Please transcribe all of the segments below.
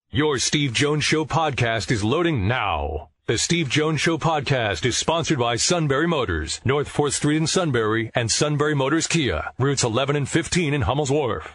Your Steve Jones Show podcast is loading now. The Steve Jones Show podcast is sponsored by Sunbury Motors, North 4th Street in Sunbury, and Sunbury Motors Kia, routes 11 and 15 in Hummel's Wharf.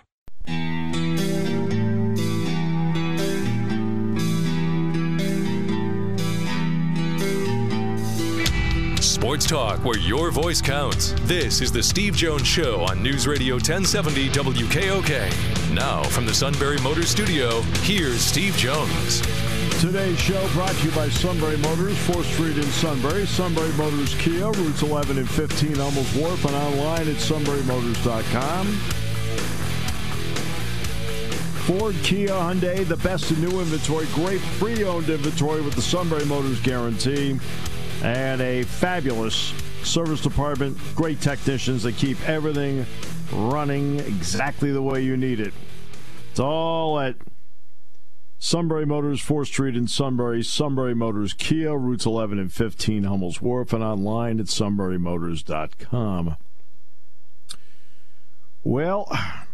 Sports talk where your voice counts. This is the Steve Jones Show on News Radio 1070 WKOK. Now from the Sunbury Motors studio, here's Steve Jones. Today's show brought to you by Sunbury Motors, 4th Street in Sunbury, Sunbury Motors Kia, routes 11 and 15 Hummel's Wharf, and online at sunburymotors.com. Ford, Kia, Hyundai, the best in new inventory, great pre-owned inventory with the Sunbury Motors guarantee. And a fabulous service department, great technicians that keep everything running exactly the way you need it. It's all at Sunbury Motors, 4th Street in Sunbury, Sunbury Motors Kia, routes 11 and 15 Hummel's Wharf, and online at sunburymotors.com. Well,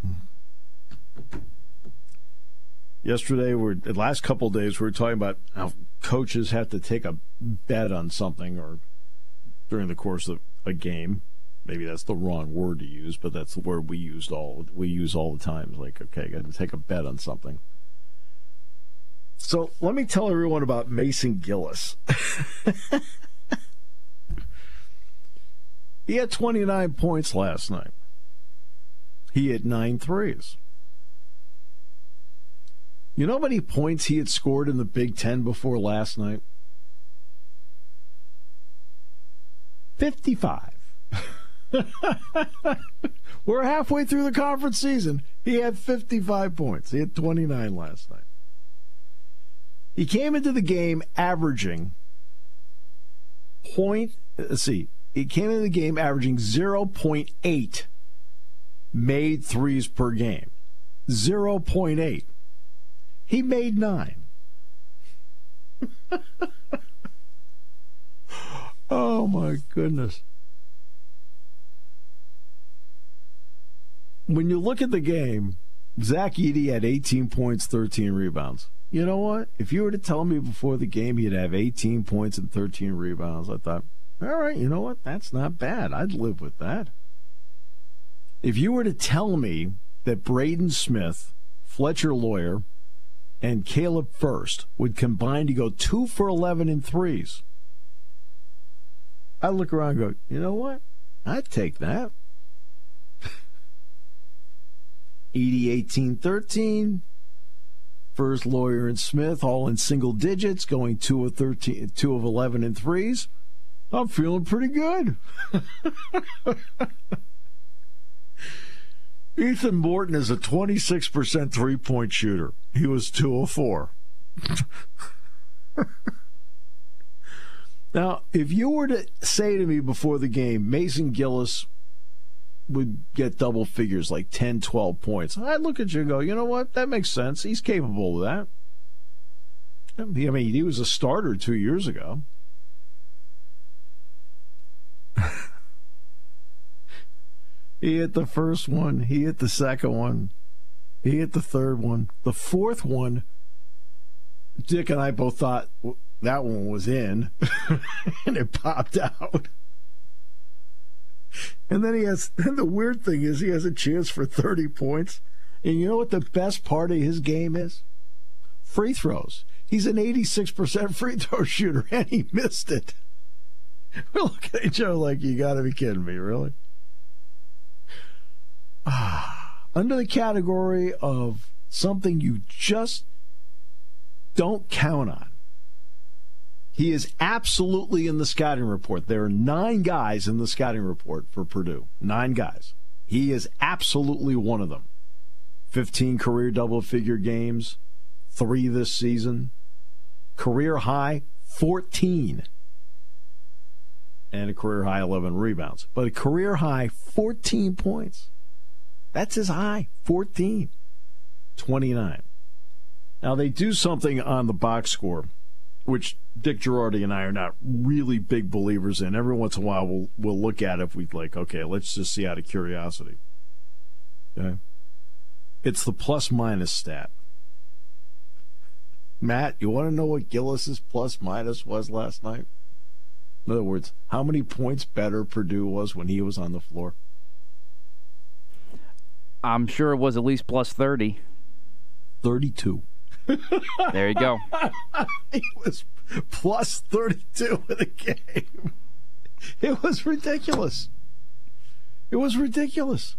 yesterday, the last couple of days, we were talking about how coaches have to take a bet on something or during the course of a game. Maybe that's the wrong word to use, but that's the word we use all the time. It's like, okay, got to take a bet on something. So let me tell everyone about Mason Gillis. He had 29 points last night. He hit 9 threes. You know how many points he had scored in the Big Ten before last night? 55. We're halfway through the conference season. He had 55 points. He had 29 last night. He came into the game averaging he came into the game averaging 0.8 made threes per game. 0.8. He made 9. Oh, my goodness. When you look at the game, Zach Edey had 18 points, 13 rebounds. You know what? If you were to tell me before the game he'd have 18 points and 13 rebounds, I thought, all right, you know what? That's not bad. I'd live with that. If you were to tell me that Braden Smith, Fletcher Lawyer, and Caleb First would combine to go 2 for 11 in threes, I'd look around and go, you know what? I'd take that. Edey 18-13. First, Lawyer, and Smith all in single digits, going 2 of 11 in threes. I'm feeling pretty good. Ethan Morton is a 26% three-point shooter. He was 2 of 4. Now, if you were to say to me before the game, Mason Gillis would get double figures, like 10, 12 points, I'd look at you and go, you know what? That makes sense. He's capable of that. I mean, he was a starter 2 years ago. He hit the first one. He hit the second one. He hit the third one. The fourth one, Dick and I both thought that one was in, and it popped out. And then the weird thing is he has a chance for 30 points. And you know what the best part of his game is? Free throws. He's an 86% free throw shooter, and he missed it. We're looking at each other like, you got to be kidding me, really? Under the category of something you just don't count on, he is absolutely in the scouting report. There are 9 guys in the scouting report for Purdue. 9 guys. He is absolutely one of them. 15 career double-figure games, 3 this season. Career high, 14. And a career high, 11 rebounds. But a career high, 14 points. That's his high, 14. 29. Now, they do something on the box score, which Dick Girardi and I are not really big believers in. Every once in a while, we'll look at it if we'd like, okay, let's just see out of curiosity. Okay? It's the plus-minus stat. Matt, you want to know what Gillis's plus-minus was last night? In other words, how many points better Purdue was when he was on the floor? I'm sure it was at least plus 30. 32. There you go. He was plus 32 in the game. It was ridiculous. It was ridiculous.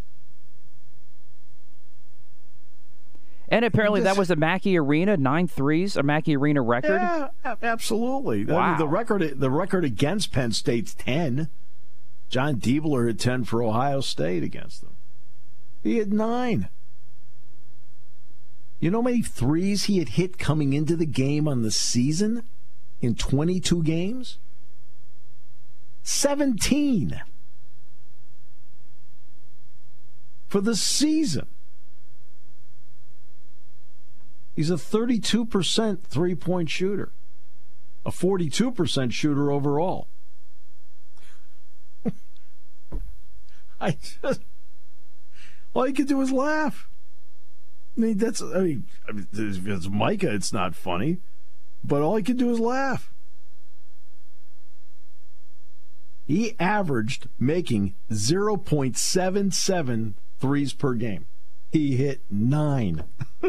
And apparently that was a Mackey Arena, 9 threes, a Mackey Arena record. Yeah, absolutely. Wow. I mean, the record against Penn State's 10. John Diebler had 10 for Ohio State against them. He had 9. You know how many threes he had hit coming into the game on the season in 22 games? 17 for the season. He's a 32% three-point shooter, a 42% shooter overall. All you can do is laugh. I mean, if it's Micah, it's not funny, but all he can do is laugh. He averaged making 0.77 threes per game. He hit 9.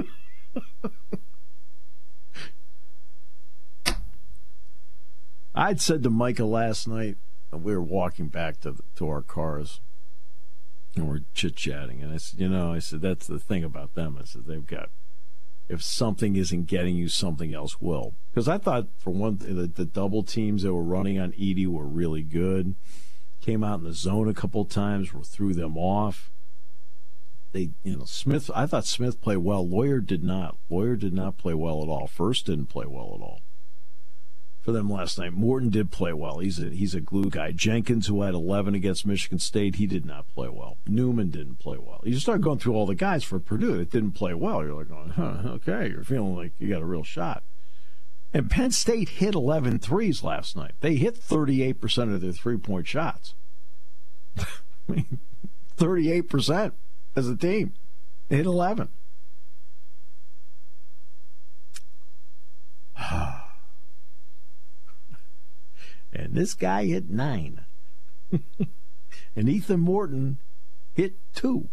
I'd said to Micah last night, we were walking back to our cars, and we're chit-chatting, and I said, that's the thing about them. I said, they've got, if something isn't getting you, something else will. Because I thought, for one, the double teams that were running on Edey were really good. Came out in the zone a couple times, threw them off. Smith, I thought Smith played well. Lawyer did not. Lawyer did not play well at all. First didn't play well at all for them last night. Morton did play well. He's a glue guy. Jenkins, who had 11 against Michigan State, he did not play well. Newman didn't play well. You start going through all the guys for Purdue that didn't play well. You're like, okay, you're feeling like you got a real shot. And Penn State hit 11 threes last night. They hit 38% of their three-point shots. 38% as a team. They hit 11. And this guy hit 9. And Ethan Morton hit 2.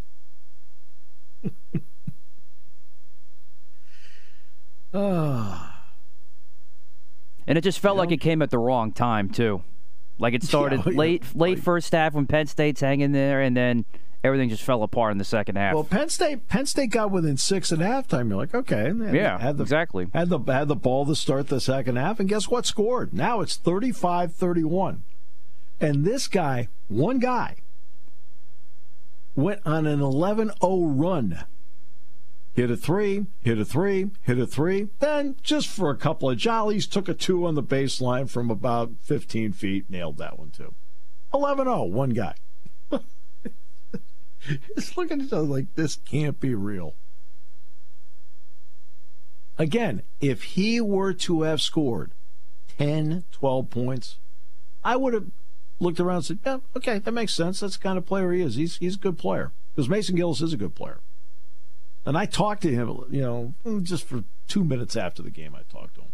And it just felt like it came at the wrong time, too. Like it started late first half when Penn State's hanging there, and then everything just fell apart in the second half. Well, Penn State got within 6 at halftime. You're like, okay. Exactly. Had the ball to start the second half, and guess what scored? Now it's 35-31. And this guy, one guy, went on an 11-0 run. Hit a three, then just for a couple of jollies, took a 2 on the baseline from about 15 feet, nailed that one too. 11-0, one guy. Just looking at each other like, this can't be real. Again, if he were to have scored 10, 12 points, I would have looked around and said, yeah, okay, that makes sense. That's the kind of player he is. He's a good player. Because Mason Gillis is a good player. And I talked to him, just for 2 minutes after the game, I talked to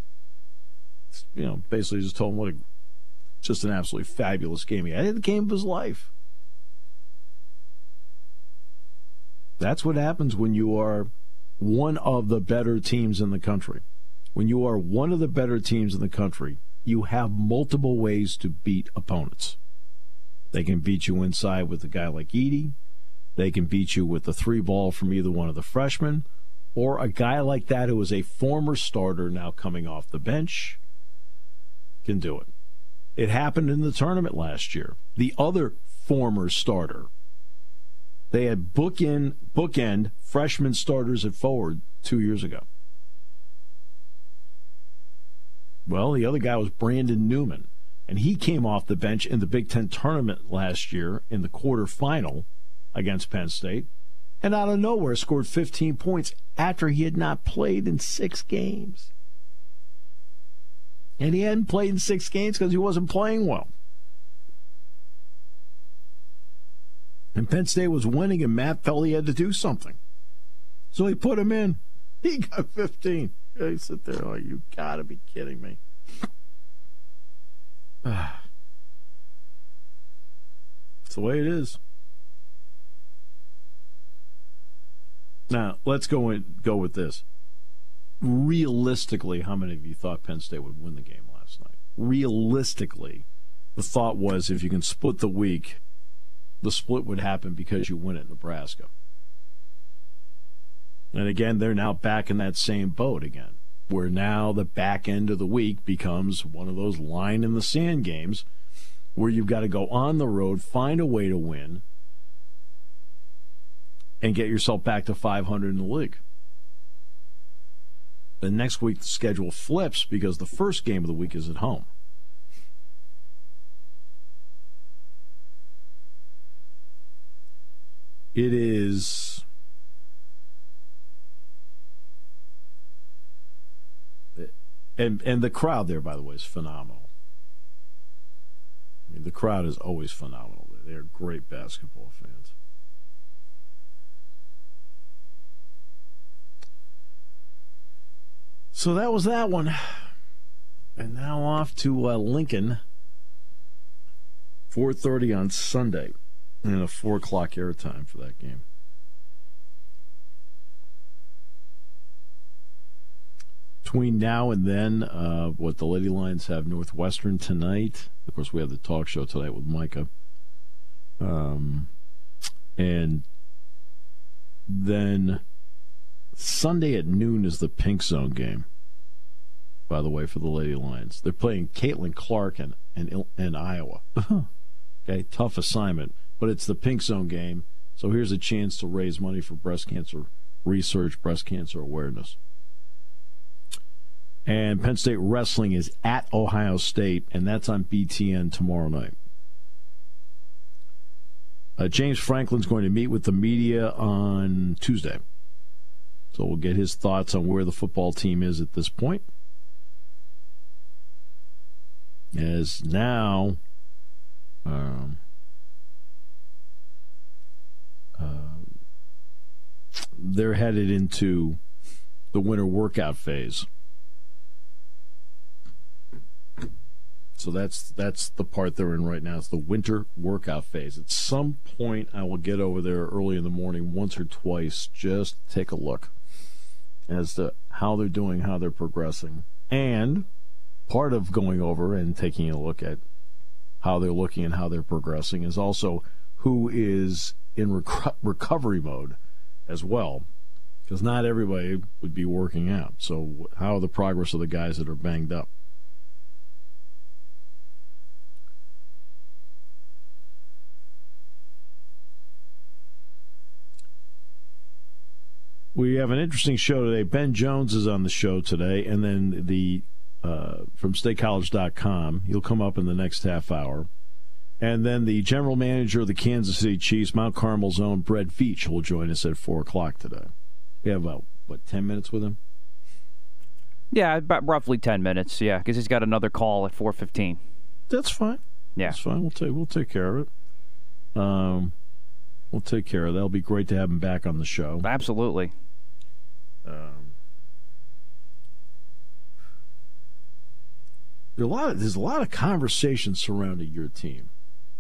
him. Basically just told him just an absolutely fabulous game he had. He had the game of his life. That's what happens when you are one of the better teams in the country. When you are one of the better teams in the country, you have multiple ways to beat opponents. They can beat you inside with a guy like Edey. They can beat you with the 3 ball from either one of the freshmen, or a guy like that who is a former starter now coming off the bench can do it. It happened in the tournament last year. The other former starter, they had bookend freshman starters at forward 2 years ago. Well, the other guy was Brandon Newman, and he came off the bench in the Big Ten tournament last year in the quarterfinal against Penn State, and out of nowhere scored 15 points after he had not played in 6 games. And he hadn't played in 6 games because he wasn't playing well. And Penn State was winning, and Matt felt he had to do something. So he put him in. He got 15. I sit there like, you got to be kidding me. It's the way it is. Now, let's go with this. Realistically, how many of you thought Penn State would win the game last night? Realistically, the thought was if you can split the week, the split would happen because you win at Nebraska. And again, they're now back in that same boat again, where now the back end of the week becomes one of those line in the sand games where you've got to go on the road, find a way to win, and get yourself back to 500 in the league. The next week, the schedule flips because the first game of the week is at home. It is... And the crowd there, by the way, is phenomenal. I mean, the crowd is always phenomenal. They're great basketball fans. So that was that one. And now off to Lincoln. 4:30 on Sunday. And a 4 o'clock airtime for that game. Between now and then, the Lady Lions have Northwestern tonight. Of course, we have the talk show tonight with Micah. And then Sunday at noon is the Pink Zone game, by the way, for the Lady Lions. They're playing Caitlin Clark in Iowa. Okay, tough assignment, but it's the Pink Zone game, so here's a chance to raise money for breast cancer research, breast cancer awareness. And Penn State Wrestling is at Ohio State, and that's on BTN tomorrow night. James Franklin's going to meet with the media on Tuesday. So we'll get his thoughts on where the football team is at this point. As now, they're headed into the winter workout phase. So that's the part they're in right now. It's the winter workout phase. At some point, I will get over there early in the morning, once or twice, just take a look as to how they're doing, how they're progressing. And part of going over and taking a look at how they're looking and how they're progressing is also who is in recovery mode as well, because not everybody would be working out. So how are the progress of the guys that are banged up? We have an interesting show today. Ben Jones is on the show today, and then the from StateCollege.com. He'll come up in the next half hour. And then the general manager of the Kansas City Chiefs, Mount Carmel's own Brett Veach, will join us at 4 o'clock today. We have about, 10 minutes with him? Yeah, about roughly 10 minutes, yeah, because he's got another call at 4:15. That's fine. Yeah. That's fine. We'll take care of it. We'll take care of that. It'll be great to have him back on the show. Absolutely. There's a lot of conversation surrounding your team.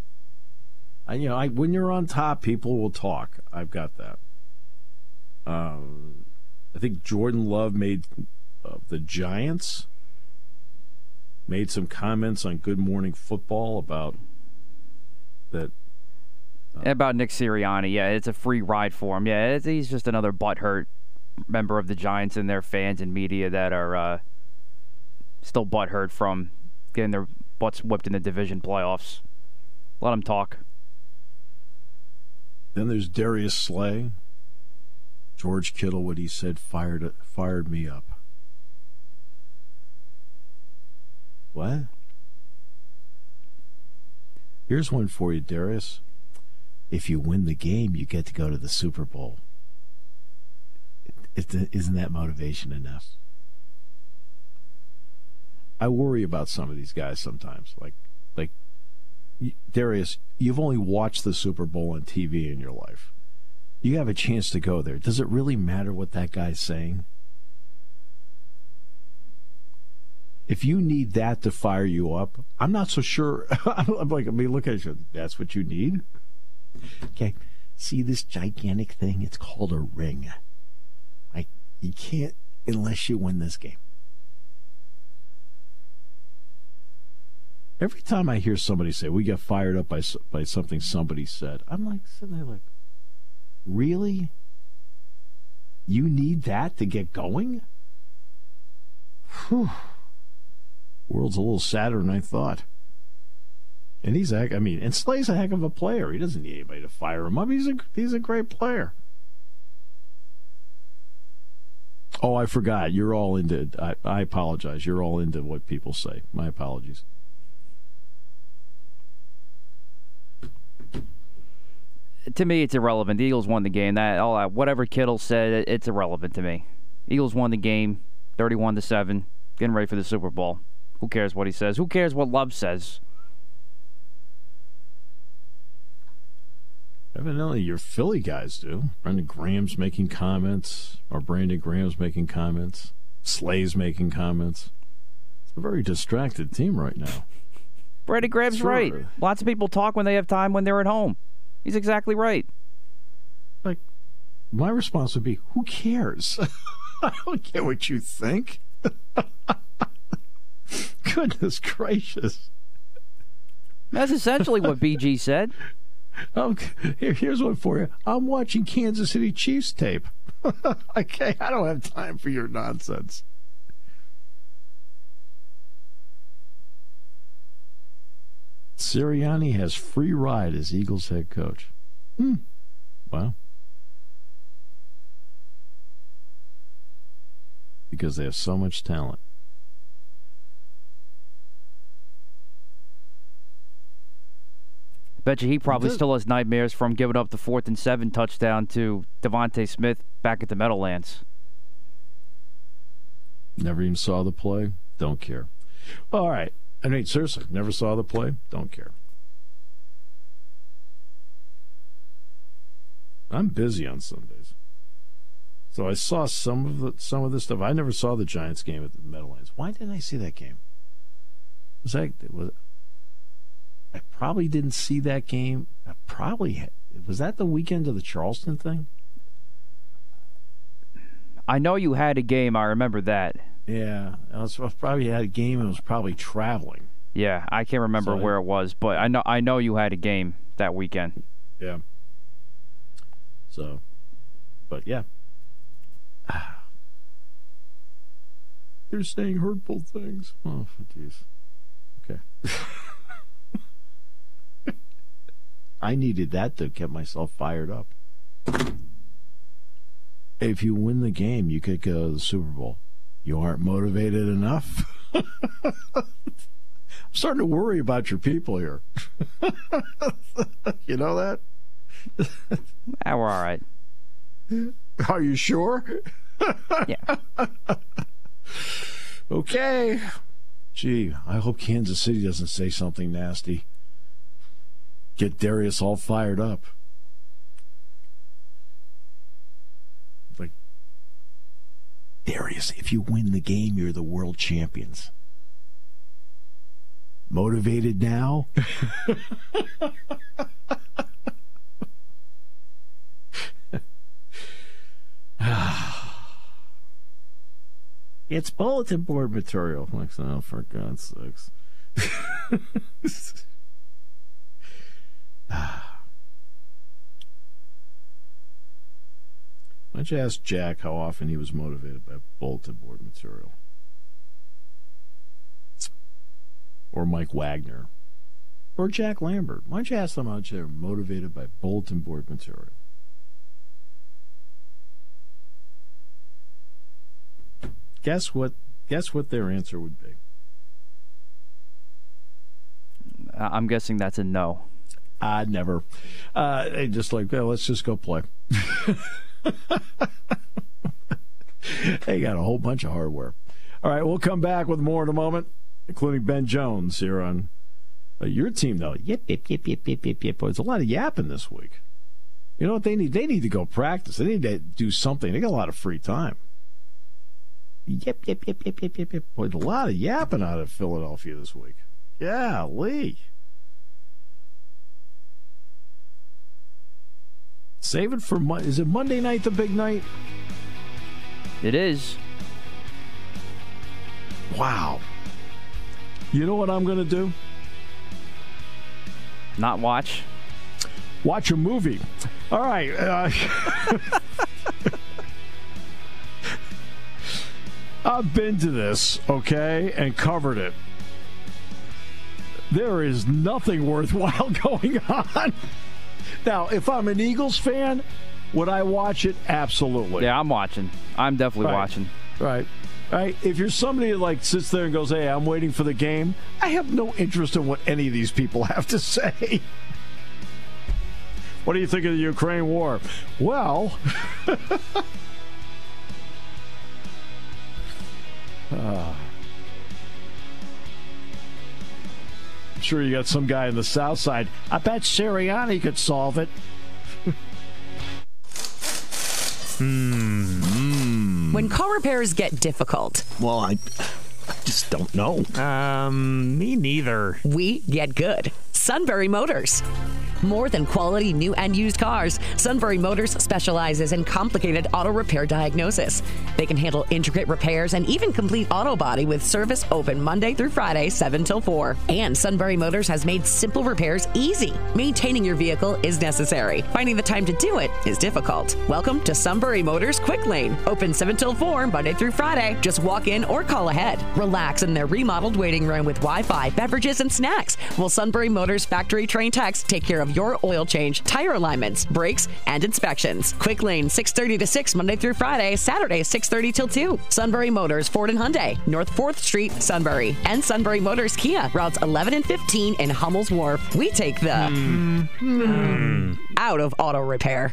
When you're on top, people will talk. I've got that. I think Jordan Love made the Giants made some comments on Good Morning Football about that. About Nick Sirianni, yeah, it's a free ride for him. Yeah, he's just another butthurt member of the Giants and their fans and media that are still butthurt from getting their butts whipped in the division playoffs. Let them talk. Then there's Darius Slay. George Kittle, what he said, fired me up. What? Here's one for you, Darius. If you win the game, you get to go to the Super Bowl. Isn't that motivation enough? I worry about some of these guys sometimes. Like Darius, you've only watched the Super Bowl on TV in your life. You have a chance to go there. Does it really matter what that guy's saying? if you need that to fire you up, I'm not so sure. I'm like, look at you. That's what you need? Okay. See this gigantic thing? It's called a ring. You can't unless you win this game. Every time I hear somebody say, we get fired up by something somebody said, I'm like, sitting there like, really? You need that to get going? Whew. World's a little sadder than I thought. And and Slay's a heck of a player. He doesn't need anybody to fire him up. He's a great player. Oh, I forgot. You're all into. I apologize. You're all into what people say. My apologies. To me, it's irrelevant. The Eagles won the game. Whatever Kittle said, it's irrelevant to me. Eagles won the game, 31-7, getting ready for the Super Bowl. Who cares what he says? Who cares what Love says? Evidently, your Philly guys do. Brandon Graham's making comments. Slay's making comments. It's a very distracted team right now. Brandon Graham's right. Lots of people talk when they have time when they're at home. He's exactly right. Like, my response would be, who cares? I don't care what you think. Goodness gracious. That's essentially what BG said. Here's one for you. I'm watching Kansas City Chiefs tape. Okay, I don't have time for your nonsense. Sirianni has free ride as Eagles head coach. Wow. Because they have so much talent. Bet you he probably still has nightmares from giving up the 4th and 7 touchdown to Devontae Smith back at the Meadowlands. Never even saw the play. Don't care. All right. I mean, seriously, never saw the play. Don't care. I'm busy on Sundays, so I saw some of the stuff. I never saw the Giants game at the Meadowlands. Why didn't I see that game? I probably didn't see that game. Was that the weekend of the Charleston thing? I know you had a game. I remember that. Yeah, I probably had a game and was probably traveling. Yeah, I can't remember where it was, but I know you had a game that weekend. Yeah. So, but yeah. They're saying hurtful things. Oh, jeez. Okay. I needed that to get myself fired up. If you win the game, you could go to the Super Bowl. You aren't motivated enough? I'm starting to worry about your people here. You know that? We're all right. Are you sure? Yeah. Okay. Gee, I hope Kansas City doesn't say something nasty. Get Darius all fired up. Like, Darius, if you win the game, you're the world champions. Motivated now? It's bulletin board material. Like, oh, for God's sakes. Why don't you ask Jack how often he was motivated by bulletin board material? Or Mike Wagner. Or Jack Lambert. Why don't you ask them how much they're motivated by bulletin board material? Guess what their answer would be? I'm guessing that's a no. Never. They just like, well, let's just go play. They got a whole bunch of hardware. All right, we'll come back with more in a moment, including Ben Jones here on your team, though. Yip. There's a lot of yapping this week. You know what they need? They need to go practice. They need to do something. They got a lot of free time. Yep. Boy, a lot of yapping out of Philadelphia this week. Yeah, Lee. Save it for is it Monday night the big night? It is. Wow. You know what I'm going to do? Not watch. Watch a movie. All right. I've been to this, okay, and covered it. There is nothing worthwhile going on. Now, if I'm an Eagles fan, would I watch it? Absolutely. Yeah, I'm watching. I'm definitely watching. Right. If you're somebody that like sits there and goes, hey, I'm waiting for the game, I have no interest in what any of these people have to say. What do you think of the Ukraine war? Well, I'm sure you got some guy on the south side. I bet Sirianni could solve it. When car repairs get difficult. Well, I just don't know. Me neither. We get good. Sunbury Motors. More than quality new and used cars, Sunbury Motors specializes in complicated auto repair diagnosis. They can handle intricate repairs and even complete auto body with service open Monday through Friday, 7 till 4. And Sunbury Motors has made simple repairs easy. Maintaining your vehicle is necessary. Finding the time to do it is difficult. Welcome to Sunbury Motors Quick Lane. Open 7 till 4, Monday through Friday. Just walk in or call ahead. Relax in their remodeled waiting room with Wi-Fi, beverages, and snacks. While Sunbury Motors factory trained techs take care of your oil change, tire alignments, brakes, and inspections. Quick Lane, 6:30 to 6, Monday through Friday, Saturday, 6:30 till 2. Sunbury Motors, Ford and Hyundai, North 4th Street, Sunbury. And Sunbury Motors Kia, routes 11 and 15 in Hummel's Wharf. We take the out of auto repair.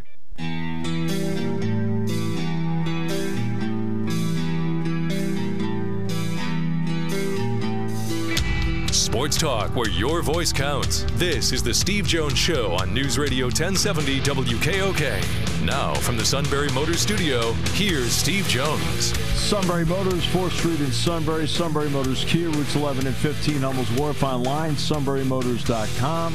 Sports talk where your voice counts. This is the Steve Jones Show on News Radio 1070 WKOK. Now from the Sunbury Motors Studio, here's Steve Jones. Sunbury Motors, 4th Street in Sunbury. Sunbury Motors Kia, routes 11 and 15, Hummel's Wharf. Online, sunburymotors.com.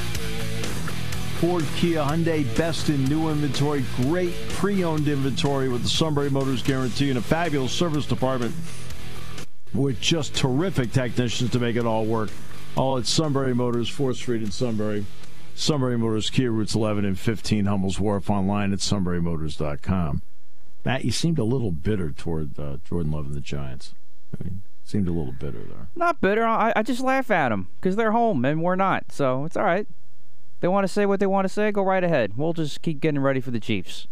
Ford, Kia, Hyundai, best in new inventory. Great pre-owned inventory with the Sunbury Motors guarantee and a fabulous service department with just terrific technicians to make it all work. All at Sunbury Motors, 4th Street in Sunbury. Sunbury Motors, Kia, routes 11 and 15, Hummel's Wharf. Online at sunburymotors.com. Matt, you seemed a little bitter toward Jordan Love and the Giants. I mean, seemed a little bitter there. Not bitter. I just laugh at them because they're home and we're not. So it's all right. They want to say what they want to say, go right ahead. We'll just keep getting ready for the Chiefs.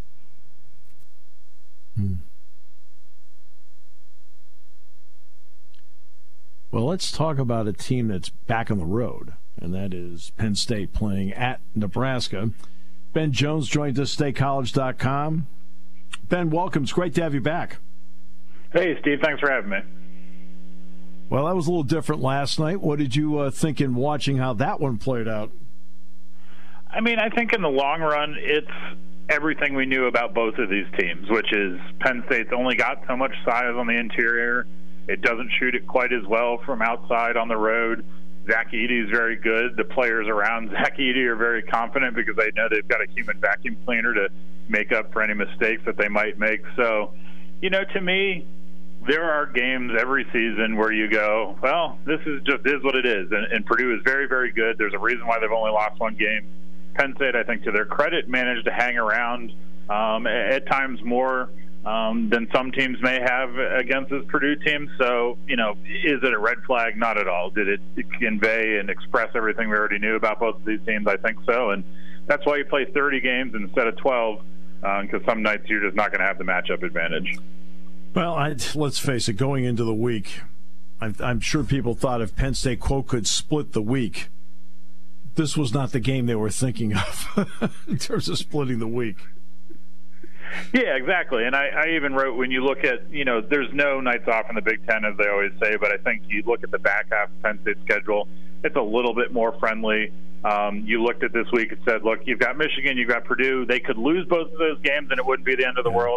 Well, let's talk about a team that's back on the road, and that is Penn State playing at Nebraska. Ben Jones joins us, StateCollege.com. Ben, welcome. It's great to have you back. Hey, Steve. Thanks for having me. Well, that was a little different last night. What did you think in watching how that one played out? I mean, I think in the long run, it's everything we knew about both of these teams, which is Penn State's only got so much size on the interior. It doesn't shoot it quite as well from outside on the road. Zach Edey is very good. The players around Zach Edey are very confident because they know they've got a human vacuum cleaner to make up for any mistakes that they might make. So, you know, to me, there are games every season where you go, well, this is what it is. And Purdue is very, very good. There's a reason why they've only lost one game. Penn State, I think, to their credit, managed to hang around at times more than some teams may have against this Purdue team. So, you know, is it a red flag? Not at all. Did it convey and express everything we already knew about both of these teams? I think so. And that's why you play 30 games instead of 12, because some nights you're just not going to have the matchup advantage. Well, let's face it, going into the week, I'm sure people thought if Penn State, quote, could split the week, this was not the game they were thinking of in terms of splitting the week. Yeah, exactly. And I even wrote, when you look at, you know, there's no nights off in the Big Ten, as they always say, but I think you look at the back half of Penn State's schedule, it's a little bit more friendly. You looked at this week and said, look, you've got Michigan, you've got Purdue. They could lose both of those games and it wouldn't be the end of the world.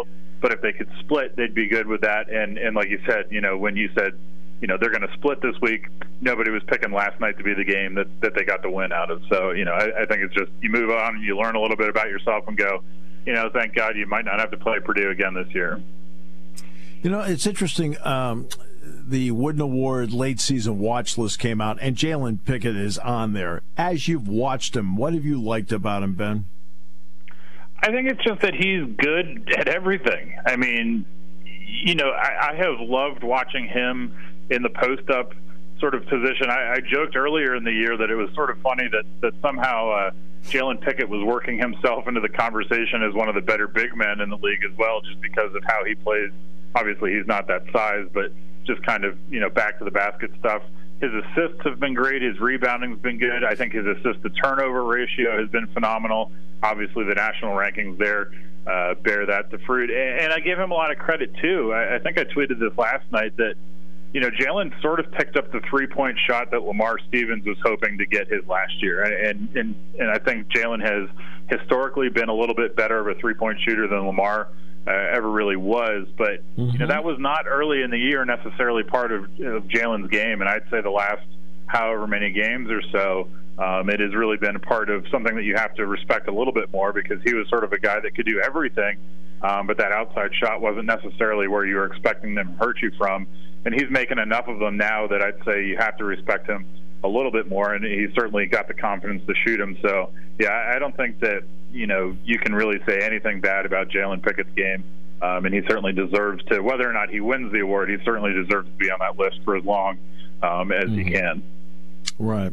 But if they could split, they'd be good with that. And like you said, when you said, they're going to split this week, nobody was picking last night to be the game that they got the win out of. So, I think it's just you move on and you learn a little bit about yourself and go, thank God you might not have to play Purdue again this year. It's interesting. The Wooden Award late season watch list came out, and Jalen Pickett is on there. As you've watched him, what have you liked about him, Ben? I think it's just that he's good at everything. I mean, I have loved watching him in the post-up sort of position. I joked earlier in the year that it was sort of funny that somehow Jalen Pickett was working himself into the conversation as one of the better big men in the league as well, just because of how he plays. Obviously, he's not that size, but just kind of, back to the basket stuff. His assists have been great. His rebounding's been good. I think his assist-to-turnover ratio has been phenomenal. Obviously, the national rankings there bear that to fruit. And I give him a lot of credit, too. I think I tweeted this last night that, Jalen sort of picked up the three-point shot that Lamar Stevens was hoping to get his last year. And I think Jalen has historically been a little bit better of a three-point shooter than Lamar ever really was, but that was not early in the year necessarily part of Jalen's game, and I'd say the last however many games or so, it has really been a part of something that you have to respect a little bit more, because he was sort of a guy that could do everything, but that outside shot wasn't necessarily where you were expecting them to hurt you from, and he's making enough of them now that I'd say you have to respect him a little bit more, and he's certainly got the confidence to shoot him. So, yeah, I don't think that, you can really say anything bad about Jalen Pickett's game, and he certainly deserves to, whether or not he wins the award, he certainly deserves to be on that list for as long as he can. Right.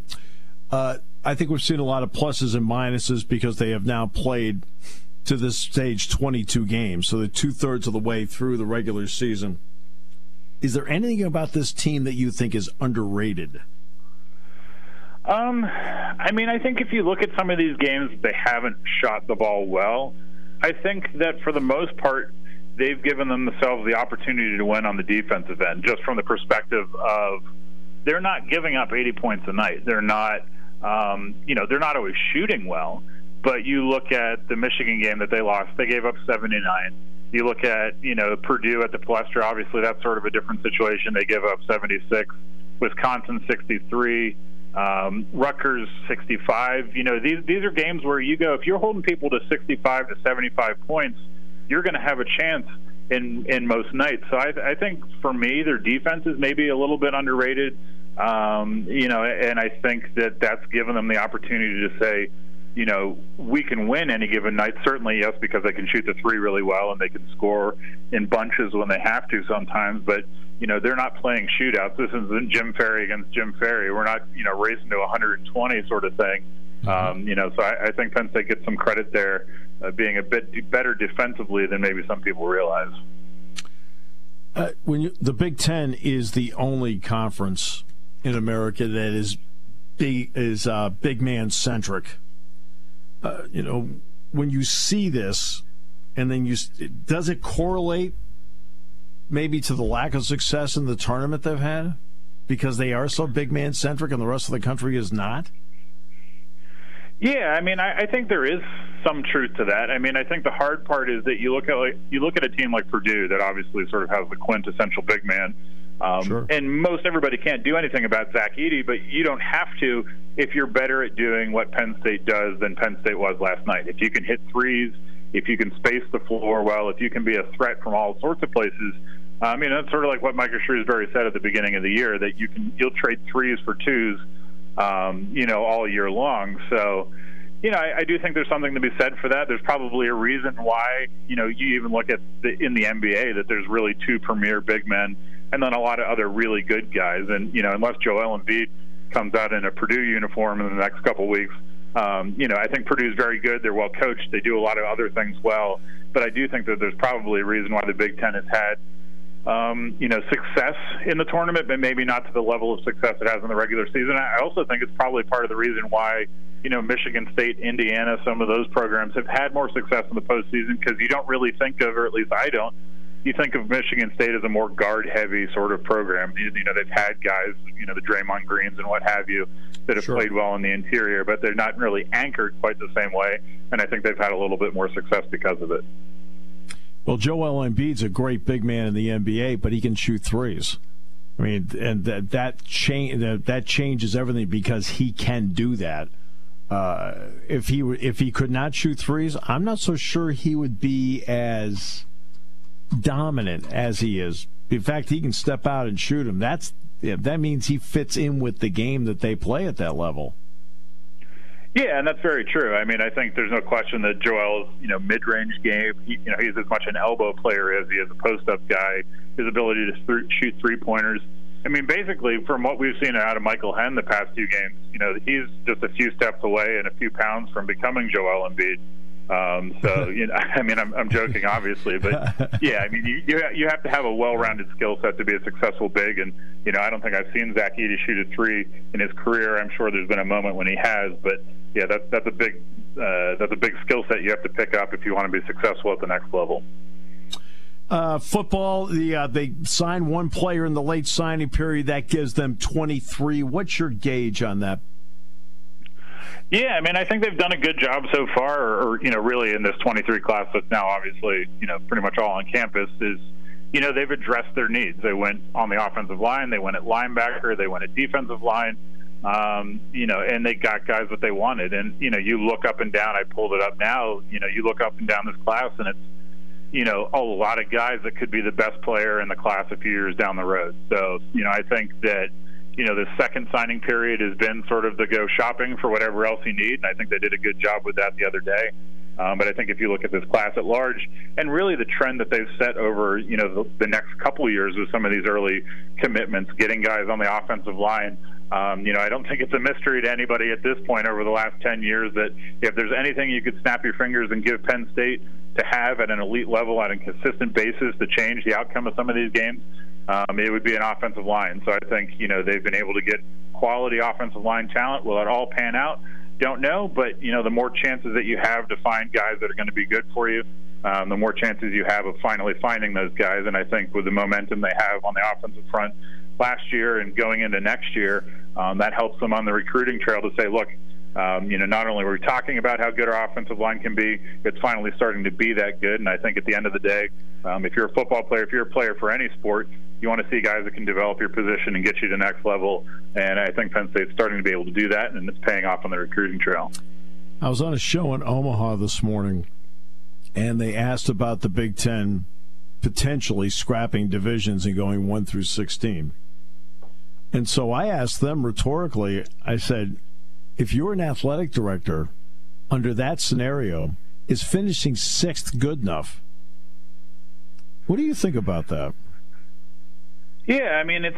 I think we've seen a lot of pluses and minuses because they have now played to this stage 22 games, so they're two-thirds of the way through the regular season. Is there anything about this team that you think is underrated? I think if you look at some of these games, they haven't shot the ball well. I think that for the most part, they've given themselves the opportunity to win on the defensive end, just from the perspective of they're not giving up 80 points a night. They're not, they're not always shooting well. But you look at the Michigan game that they lost, they gave up 79. You look at, Purdue at the Palestra, obviously that's sort of a different situation. They give up 76. Wisconsin 63. Rutgers 65. These are games where you go, if you're holding people to 65 to 75 points, you're going to have a chance in most nights. So I think for me, their defense is maybe a little bit underrated. And I think that's given them the opportunity to say, we can win any given night. Certainly, yes, because they can shoot the three really well and they can score in bunches when they have to sometimes. But, they're not playing shootouts. This isn't Jim Ferry against Jim Ferry. We're not, racing to 120 sort of thing. So I think Penn State gets some credit there, being a bit better defensively than maybe some people realize. The Big Ten is the only conference in America that is big man centric. When you see this, and then does it correlate maybe to the lack of success in the tournament they've had because they are so big man centric and the rest of the country is not? Yeah, I think there is some truth to that. I think the hard part is that you look at a team like Purdue that obviously sort of has the quintessential big man. Sure. And most everybody can't do anything about Zach Edey, but you don't have to if you're better at doing what Penn State does than Penn State was last night. If you can hit threes, if you can space the floor well, if you can be a threat from all sorts of places. That's sort of like what Micah Shrewsbury said at the beginning of the year, that you'll trade threes for twos, all year long. So, I do think there's something to be said for that. There's probably a reason why, you even look at in the NBA that there's really two premier big men and then a lot of other really good guys. And, unless Joel Embiid comes out in a Purdue uniform in the next couple of weeks, I think Purdue's very good. They're well coached. They do a lot of other things well. But I do think that there's probably a reason why the Big Ten has had, success in the tournament, but maybe not to the level of success it has in the regular season. I also think it's probably part of the reason why, Michigan State, Indiana, some of those programs have had more success in the postseason, because you don't really think of, or at least I don't, you think of Michigan State as a more guard-heavy sort of program. They've had guys, the Draymond Greens and what have you, that have played well in the interior, but they're not really anchored quite the same way, and I think they've had a little bit more success because of it. Well, Joel Embiid's a great big man in the NBA, but he can shoot threes. I mean, and that changes everything because he can do that. If he could not shoot threes, I'm not so sure he would be as dominant as he is. In fact, he can step out and shoot them. That means he fits in with the game that they play at that level. Yeah, and that's very true. I mean, I think there's no question that Joel's, mid-range game, he's as much an elbow player as he is a post-up guy. His ability to shoot three-pointers. I mean, basically, from what we've seen out of Michael Henn the past few games, he's just a few steps away and a few pounds from becoming Joel Embiid. I'm joking, obviously, but yeah, I mean, you have to have a well-rounded skill set to be a successful big, and I don't think I've seen Zach Edey shoot a three in his career. I'm sure there's been a moment when he has, but yeah, that's a big skill set you have to pick up if you want to be successful at the next level. Football, they signed one player in the late signing period. That gives them 23. What's your gauge on that? Yeah, I mean, I think they've done a good job so far, or really in this 23 class that's now obviously, pretty much all on campus is, they've addressed their needs. They went on the offensive line, they went at linebacker, they went at defensive line, and they got guys that they wanted. And, you look up and down, I pulled it up now, you look up and down this class and it's, a lot of guys that could be the best player in the class a few years down the road. So, I think that, the second signing period has been sort of the go shopping for whatever else you need, and I think they did a good job with that the other day. But I think if you look at this class at large, and really the trend that they've set over, the next couple of years with some of these early commitments, getting guys on the offensive line, I don't think it's a mystery to anybody at this point over the last 10 years that if there's anything you could snap your fingers and give Penn State to have at an elite level on a consistent basis to change the outcome of some of these games, it would be an offensive line. So I think, they've been able to get quality offensive line talent. Will it all pan out? Don't know, but, the more chances that you have to find guys that are going to be good for you, the more chances you have of finally finding those guys. And I think with the momentum they have on the offensive front last year and going into next year, that helps them on the recruiting trail to say, look, not only were we talking about how good our offensive line can be, it's finally starting to be that good. And I think at the end of the day, if you're a football player, if you're a player for any sport, you want to see guys that can develop your position and get you to the next level. And I think Penn State's starting to be able to do that, and it's paying off on the recruiting trail. I was on a show in Omaha this morning, and they asked about the Big Ten potentially scrapping divisions and going 1 through 16. And so I asked them rhetorically, I said, if you're an athletic director under that scenario, is finishing 6th good enough? What do you think about that? Yeah, I mean, it's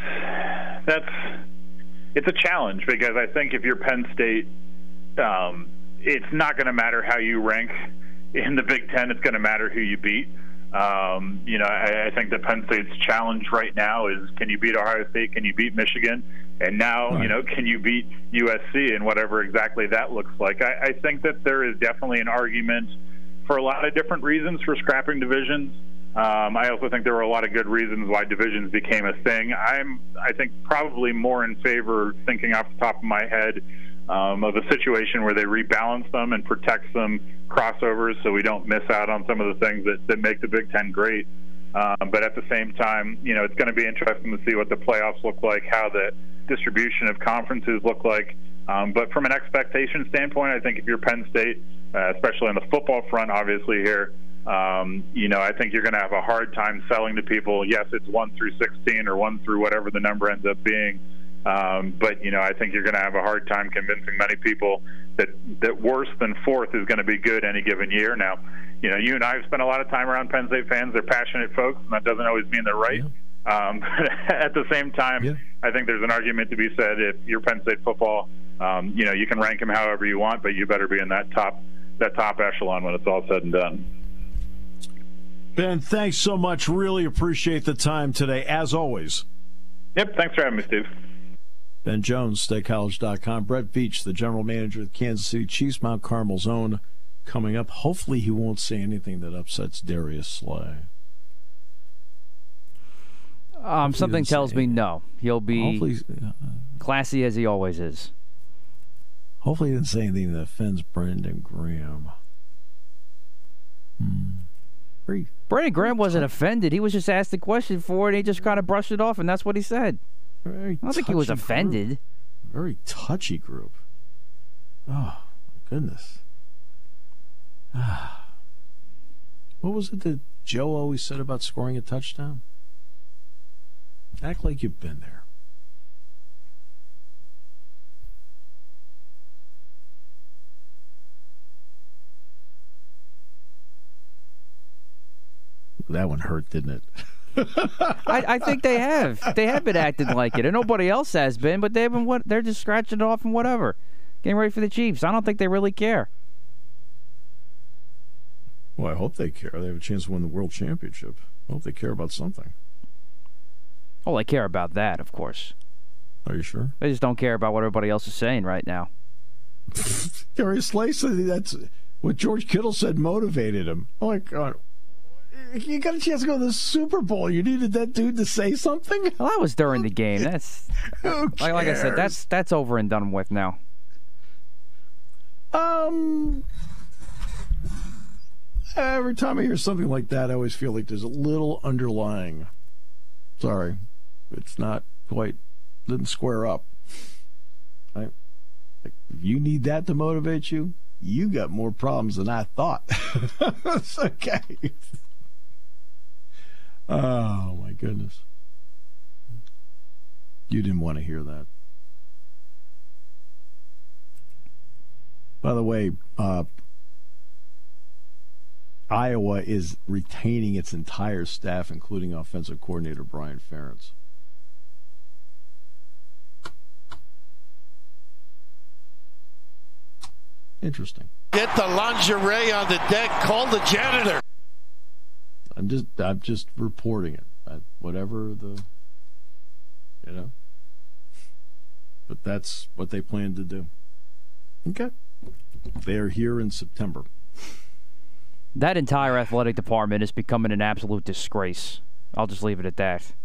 a challenge because I think if you're Penn State, it's not going to matter how you rank in the Big Ten. It's going to matter who you beat. I think that Penn State's challenge right now is, can you beat Ohio State? Can you beat Michigan? And now, right, can you beat USC and whatever exactly that looks like? I think that there is definitely an argument for a lot of different reasons for scrapping divisions. I also think there were a lot of good reasons why divisions became a thing. I think probably more in favor, thinking off the top of my head, of a situation where they rebalance them and protect some crossovers so we don't miss out on some of the things that make the Big Ten great. But at the same time, it's going to be interesting to see what the playoffs look like, how the distribution of conferences look like. But from an expectation standpoint, I think if you're Penn State, especially on the football front, obviously here, I think you're going to have a hard time selling to people, yes, it's 1 through 16 or 1 through whatever the number ends up being. But I think you're going to have a hard time convincing many people that worse than 4th is going to be good any given year. Now, you and I have spent a lot of time around Penn State fans. They're passionate folks, and that doesn't always mean they're right. Yeah. But at the same time, yeah, I think there's an argument to be said if you're Penn State football, you can rank them however you want, but you better be in that top echelon when it's all said and done. Ben, thanks so much. Really appreciate the time today, as always. Yep, thanks for having me, Steve. Ben Jones, StateCollege.com. Brett Veach, the general manager of the Kansas City Chiefs, Mount Carmel's own, coming up. Hopefully he won't say anything that upsets Darius Slay. Something tells me no. He'll be classy as he always is. Hopefully he didn't say anything that offends Brandon Graham. Brandon Graham wasn't offended. He was just asked the question for it, and he just kind of brushed it off, and that's what he said. I don't think he was offended. Group. Very touchy group. Oh, my goodness. What was it that Joe always said about scoring a touchdown? Act like you've been there. That one hurt, didn't it? I think they have. They have been acting like it, and nobody else has been. But they've been they're just scratching it off and whatever, getting ready for the Chiefs. I don't think they really care. Well, I hope they care. They have a chance to win the World Championship. I hope they care about something. Oh, they care about that, of course. Are you sure? They just don't care about what everybody else is saying right now. Darius Slay said that's what George Kittle said motivated him. Oh, my God. You got a chance to go to the Super Bowl. You needed that dude to say something? Well, that was during the game. That's like I said, that's over and done with now. Every time I hear something like that, I always feel like there's a little underlying. Sorry, it's not quite, didn't square up. Right? Like, if you need that to motivate you, you got more problems than I thought. It's okay. Oh, my goodness. You didn't want to hear that. By the way, Iowa is retaining its entire staff, including offensive coordinator Brian Ferentz. Interesting. Get the lingerie on the deck. Call the janitor. I'm just reporting it. Whatever the, But that's what they plan to do. Okay. They are here in September. That entire athletic department is becoming an absolute disgrace. I'll just leave it at that.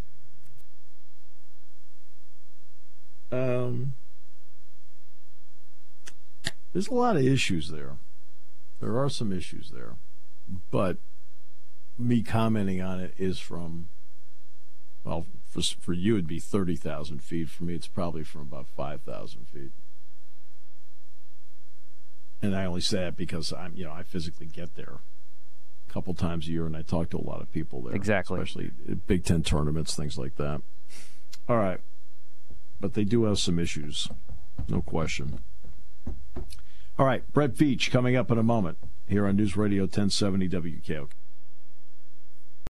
There's a lot of issues there. There are some issues there. But me commenting on it is from, well, for you it'd be 30,000 feet. For me, it's probably from about 5,000 feet. And I only say that because I physically get there a couple times a year, and I talk to a lot of people there. Exactly. Especially at Big Ten tournaments, things like that. All right. But they do have some issues. No question. All right. Brett Veach coming up in a moment here on News Radio 1070 WKOK.